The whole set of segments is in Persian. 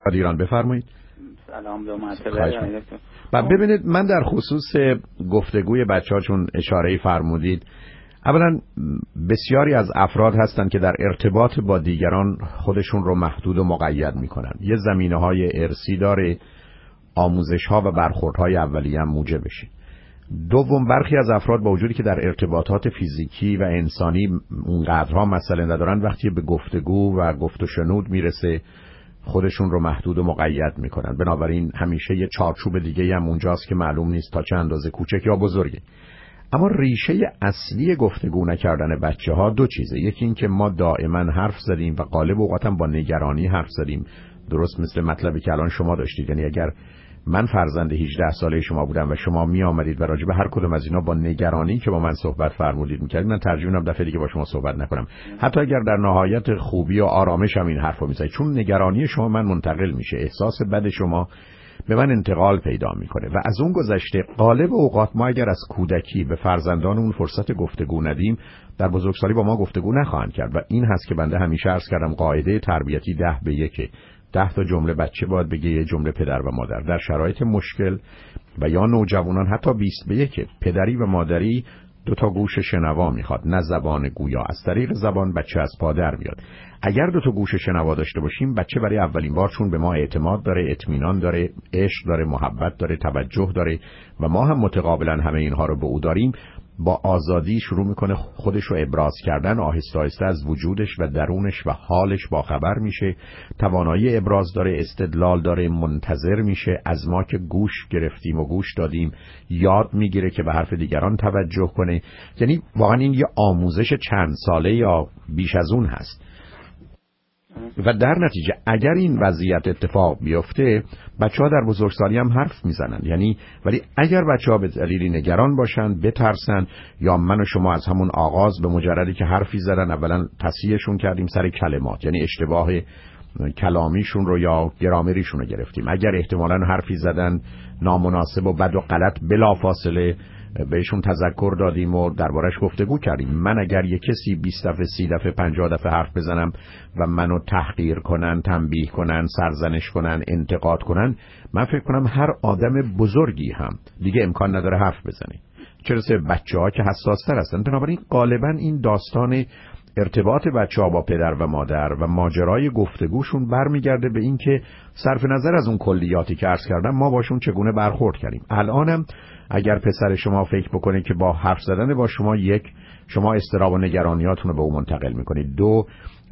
فرهاد ایران، بفرمایید. سلام، دو مرتبه. و ببینید، من در خصوص گفتگوی بچه‌ها چون اشاره‌ای فرمودید، اولا بسیاری از افراد هستند که در ارتباط با دیگران خودشون رو محدود و مقید میکنن. یه زمینه‌های ارثی داره، آموزش‌ها و برخوردهای اولیه هم موجب بشه. دوم، برخی از افراد با وجودی که در ارتباطات فیزیکی و انسانی اونقدرها مسئله ندارن، وقتی به گفتگو و گفت و شنود میرسه خودشون رو محدود و مقید میکنن. بنابراین همیشه یه چارچوب دیگه هم اونجاست که معلوم نیست تا چه اندازه کوچک یا بزرگه. اما ریشه اصلی گفتگو نکردن بچه‌ها دو چیزه. یکی این که ما دائما حرف زدیم و غالب اوقات هم با نگرانی حرف زدیم، درست مثل مطلبی که الان شما داشتید. یعنی اگر من فرزند 18 ساله شما بودم و شما می آمدید و راجع به هر کدوم از اینا با نگرانی که با من صحبت فرمودید می‌کردید، من ترجیح میدم دفعه دیگه با شما صحبت نکنم، حتی اگر در نهایت خوبی و آرامش هم این حرفو می‌زنید، چون نگرانی شما من منتقل میشه، احساس بد شما به من انتقال پیدا میکنه. و از اون گذشته غالب اوقات ما اگر از کودکی به فرزندانمون فرصت گفتگو ندیم، در بزرگسالی با ما گفتگو نخواهند کرد. و این هست که بنده همیشه عرض کردم قاعده تربیتی 10:1. 10 تا جمله بچه باید بگه، یه جمله پدر و مادر. در شرایط مشکل و یا نوجوانان حتی 20:1. پدری و مادری 2 تا گوش شنوا میخواد، نه زبان گویا. از طریق زبان بچه از پا در میاد. اگر 2 تا گوش شنوا داشته باشیم، بچه برای اولین بار چون به ما اعتماد داره، اطمینان داره، عشق داره، محبت داره، توجه داره و ما هم متقابلا همه اینها رو به او داریم، با آزادی شروع میکنه خودش رو ابراز کردن. آهسته آهسته از وجودش و درونش و حالش باخبر میشه، توانایی ابراز داره، استدلال داره، منتظر میشه از ما که گوش گرفتیم و گوش دادیم یاد میگیره که به حرف دیگران توجه کنه. یعنی واقعا این یه آموزش چند ساله یا بیش از اون هست. و در نتیجه اگر این وضعیت اتفاق بیفته، بچه‌ها در بزرگسالی هم حرف میزنن. یعنی ولی اگر بچه‌ها به دلیلی نگران باشن، بترسن، یا من و شما از همون آغاز به مجردی که حرفی زدن اولا تصحیحشون کردیم سر کلمات، یعنی اشتباه کلامیشون رو یا گرامریشون رو گرفتیم. اگر احتمالاً حرفی زدن نامناسب و بد و غلط، بلافاصله بهشون تذکر دادیم و دربارش گفتگو کردیم. من اگر یک کسی 20 دفعه 30 دفعه 50 دفعه حرف بزنم و منو تحقیر کنن، تنبیه کنن، سرزنش کنن، انتقاد کنن، من فکر کنم هر آدم بزرگی هم دیگه امکان نداره حرف بزنه، چه رسه بچه‌ها که حساس‌تر هستن. بنابراین غالبا این داستان ارتباط بچه‌ها با پدر و مادر و ماجرای گفتگوشون برمیگرده به این که صرف نظر از اون کلیاتی که عرض کردم ما باشون چگونه برخورد کردیم. الانم اگر پسر شما فکر بکنه که با حرف زدن با شما، یک، شما اضطراب و نگرانیاتون رو به او منتقل میکنید، دو،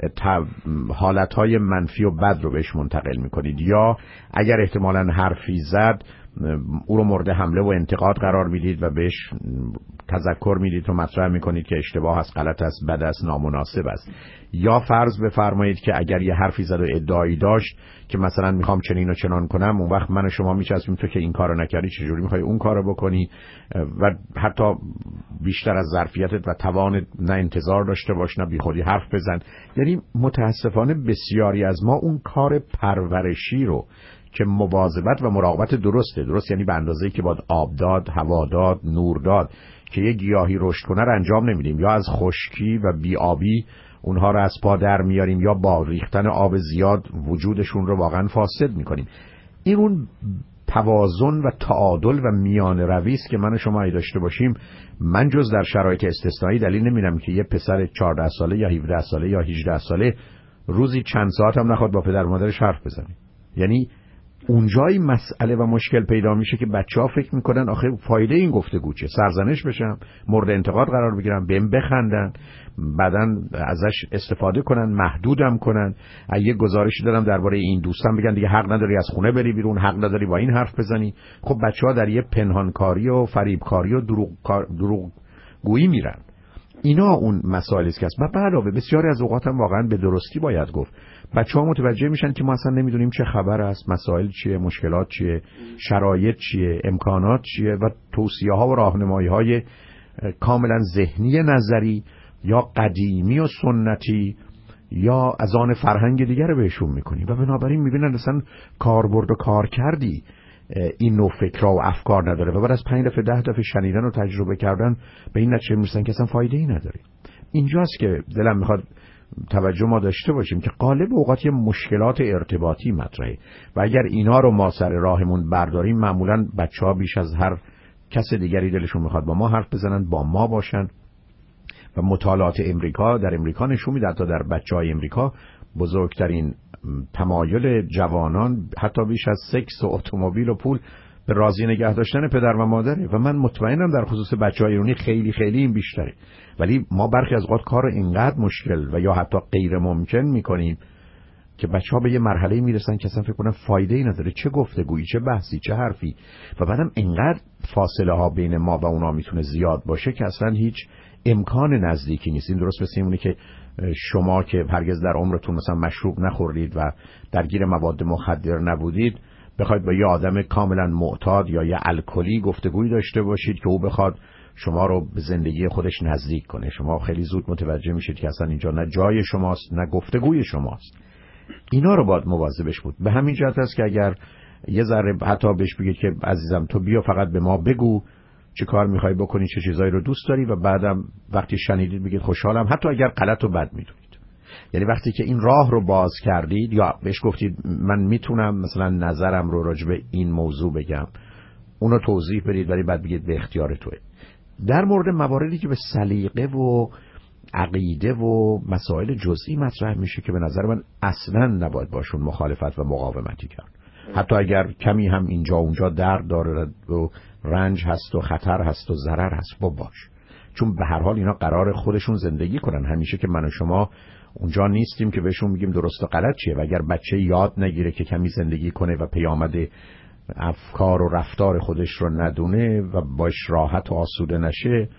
حالتهای منفی و بد رو بهش منتقل میکنید، یا اگر احتمالاً حرفی زد او رو مورد حمله و انتقاد قرار میدید و بهش تذکر میدید و مطرح میکنید که اشتباه است، غلط است، بد است، نامناسب است. یا فرض بفرمایید که اگر یه حرفی زد و ادعایی داشت که مثلا میخوام چنین و چنان کنم، اون وقت من و شما میچسبیم تو که این کارو نکردی چجوری میخوای اون کارو بکنی، و حتی بیشتر از ظرفیتت و توانت نه انتظار داشته باش نه بی خودی حرف بزن. یعنی متاسفانه بسیاری از ما اون کار پرورشی رو که مواظبت و مراقبت درست یعنی به اندازه‌ای که باید آب داد، هوا داد، نور داد که یه گیاهی رشد کنه رو انجام نمیدیم، یا از خشکی و بی‌آبی اونها رو از پا در میاریم، یا با ریختن آب زیاد وجودشون رو واقعا فاسد میکنیم. این اون توازن و تعادل و میان روی است که من و شما داشته باشیم. من جز در شرایط استثنایی دلیل نمی‌بینم که یه پسر 14 ساله یا 17 ساله یا 18 ساله روزی چند ساعت هم نخواد با پدر و مادرش حرف بزنه. یعنی اونجایی مسئله و مشکل پیدا میشه که بچه‌ها فکر میکنن آخه فایده این گفتگو چه؟ سرزنش بشم، مورد انتقاد قرار بگیرم، بهم بخندن، بعدن ازش استفاده کنن، محدودم کنن. یه گزارشی دارم درباره این دوستان، بگن دیگه حق نداری از خونه بری بیرون، حق نداری با این حرف بزنی. خب بچه‌ها در یه پنهانکاری و فریبکاری و دروغ گویی میرن. اینا اون مسائلی است که هست. و علاوه بسیاری از اوقات هم واقعا به درستی باید گفت. بچه‌ها متوجه میشن که ما اصلا نمیدونیم چه خبر است، مسائل چیه، مشکلات چیه، شرایط چیه، امکانات چیه، و توصیه‌ها و راهنمایی‌های کاملا ذهنی نظری یا قدیمی و سنتی یا از آن فرهنگ دیگر رو بهشون میکنیم و بنابراین میبینن اصلا کاربرد و کار کردی این نوع فکرها و افکار نداره و بعد از 5 دفعه 10 دفعه شنیدن و تجربه کردن به این نتیجه میرسن که اصلا فایده ای نداره. اینجاست که دلم میخواد توجه ما داشته باشیم که غالب اوقات یه مشکلات ارتباطی مطرحه و اگر اینا رو ما سر راهمون برداریم معمولاً بچه‌ها بیش از هر کس دیگری دلشون میخواد با ما حرف بزنن، با ما باشن. و مطالعات امریکا در امریکا نشون میده تا در بچه‌های امریکا بزرگترین تمایل جوانان حتی بیش از سکس و اتومبیل و پول به راضی نگه داشتن پدر و مادره و من مطمئنم در خصوص بچه‌های ایرانی خیلی خیلی این بیشتره. ولی ما برخی از اوقات کار اینقدر مشکل و یا حتی غیر ممکن میکنیم که بچه‌ها به یه مرحله میرسن که اصلا فکر کنن فایده ای نداره، چه گفتگویی، چه بحثی، چه حرفی. و بعدم اینقدر فاصله ها بین ما و اونا میتونه زیاد باشه که اصلا هیچ امکان نزدیکی نیست. این درست مثل اینه که شما که هرگز در عمرتون مثلا مشروب نخوردید و درگیر مواد مخدر نبودید بخواید با یه آدم کاملا معتاد یا یه الکلی گفتگویی داشته باشید که او بخواد شما رو به زندگی خودش نزدیک کنه، شما خیلی زود متوجه میشید که اصلا اینجا نه جای شماست نه گفتگوی شماست. اینا رو باید مواظبش بود. به همین جهت است که اگر یه ذره حتی بهش بگید که عزیزم تو بیا فقط به ما بگو چه کار میخوای بکنی، چه چیزایی رو دوست داری، و بعدم وقتی شنیدید بگید خوشحالم، حتی اگر غلط و بد میدونید. یعنی وقتی که این راه رو باز کردید یا بهش گفتید من میتونم مثلا نظرم رو راجع به این موضوع بگم، اونو توضیح بدید ولی بعد بگید به اختیار توئه. در مورد مواردی که به سلیقه و عقیده و مسائل جزئی مطرح میشه که به نظر من اصلا نباید باشون مخالفت و مقاومتی کرد، حتی اگر کمی هم اینجا اونجا درد داره و رنج هست و خطر هست و ضرر هست باش، چون به هر حال اینا قرار خودشون زندگی کنن. همیشه که من و شما اونجا نیستیم که بهشون میگیم درست و غلط چیه. و اگر بچه یاد نگیره که کمی زندگی کنه و پیامد افکار و رفتار خودش رو ندونه و باش راحت و آسوده نشه،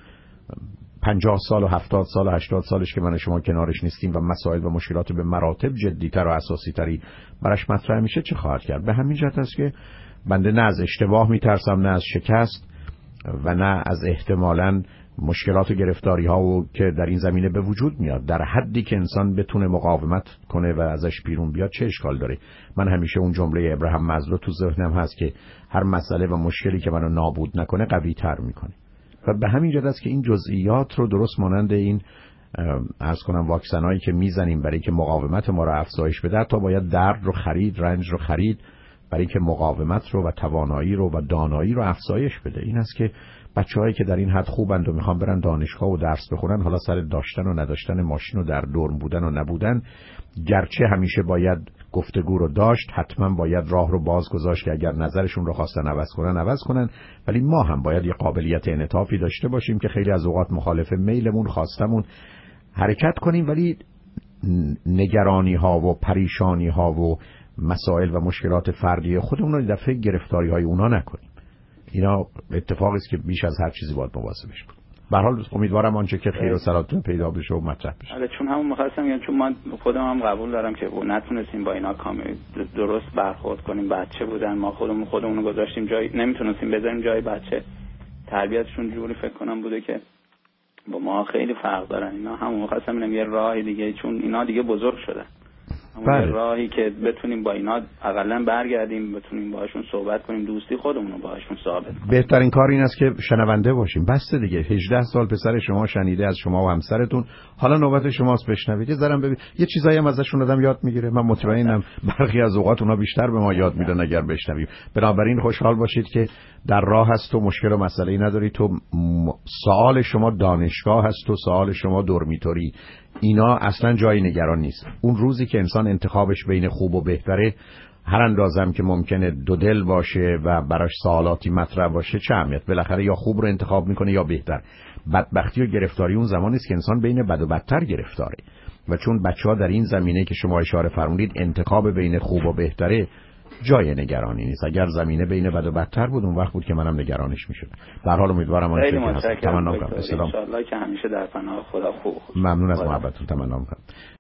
50 سال و 70 سال و 80 سالش که من و شما کنارش نیستیم و مسائل و مشکلات به مراتب جدی‌تر و اساسی‌تری براش مطرح میشه چه خواهد کرد؟ به همین جهت است که بنده نه از اشتباه میترسم، نه از شکست و نه از احتمالاً مشکلات و گرفتاری ها و که در این زمینه به وجود میاد. در حدی که انسان بتونه مقاومت کنه و ازش بیرون بیاد چه اشکال داره؟ من همیشه اون جمله ابراهیم مازلو تو ذهنم هست که هر مسئله و مشکلی که منو نابود نکنه قوی تر میکنه. و به همین جهت است که این جزئیات رو درست مانند این عرض کنم واکسنایی که میزنیم برای که مقاومت ما رو افزایش بده، تا باید درد رو خرید، رنج رو خرید برای که مقاومت رو و توانایی رو و دانایی رو افزایش بده. این است که بچه‌هایی که در این حد خوبند و میخوان برن دانشگاه و درس بخونن، حالا سر داشتن و نداشتن ماشین و در دورم بودن و نبودن، گرچه همیشه باید گفتگو رو داشت، حتما باید راه رو باز گذاشت که اگر نظرشون رو خواستن عوض کنن، ولی ما هم باید یه قابلیت انعطافی داشته باشیم که خیلی از اوقات مخالف میلمون خواستمون حرکت کنیم، ولی نگرانی ها و پریشانی ها و مسائل و مشکلات فردی خودمون رو دفعه گرفتاری های اونا نکنیم. اینا اتفاقی است که بیش از هر چیزی باید مواظبش باشیم. به هر حال امیدوارم آنچه که خیر و سلامت پیدا بشه و مطرح بشه. آره، چون همون می‌خواستم یعنی چون من خودم هم قبول دارم که نتونستیم با اینا کامل درست برخورد کنیم. بچه بودن، ما خودمون رو گذاشتیم جای، نمیتونستیم بذاریم جای بچه. تربیتشون جوری فکر کنم بوده که با ما خیلی فرق دارن. اینا همون می‌خواستم اینم یه راه دیگه، چون اینا دیگه بزرگ شدن. بله. راهی که بتونیم با اینا اقلا برگردیم، بتونیم باهاشون صحبت کنیم، دوستی خودمون رو باهاشون ثابت کنیم. بهترین کار این است که شنونده باشیم. بس دیگه 18 سال پسر شما شنیده از شما و همسرتون، حالا نوبت شماست بشنوید. یه ذره ببین یه چیزایی هم ازشون آدم یاد میگیره. من مطمئنم برخی از اوقات اونا بیشتر به ما یاد میدن اگر بشنویم. بنابراین خوشحال باشید که در راه هست و مشکل و مسئله‌ای نداری. تو سوال شما دانشگاه هست و سوال شما دورمیتوری، اینا اصلا جای نگران نیست. اون روزی که انسان انتخابش بین خوب و بهتره، هر اندازم که ممکنه دو دل باشه و براش سوالاتی مطرح باشه، چه اهمیت؟ بالاخره یا خوب رو انتخاب میکنه یا بهتر. بدبختی و گرفتاری اون زمانی است که انسان بین بد و بدتر گرفتاره. و چون بچه‌ها در این زمینه که شما اشاره فرمودید انتخاب بین خوب و بهتره، جای نگرانی نیست. اگر زمینه بین بد و بدتر بود اون وقت بود که منم نگرانش میشدم. به هر حال امیدوارم آنچه که هست تمنا کنم. ان شاء الله که همیشه در پناه خدا خوب. ممنون از محبتتون. تمنا کنم.